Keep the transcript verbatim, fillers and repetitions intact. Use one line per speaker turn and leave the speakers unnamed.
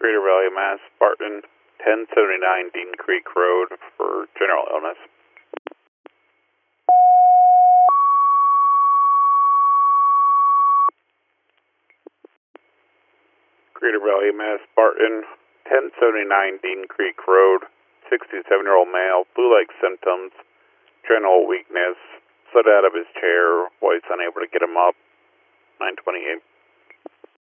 Crater Valley, Mass. Spartan, ten seventy-nine Dean Creek Road for general illness. Crater Valley, Mass. Spartan, ten seventy-nine Dean Creek Road, sixty-seven-year-old male, flu-like symptoms, general weakness, slid out of his chair while he's unable to get him up, nine twenty-eight.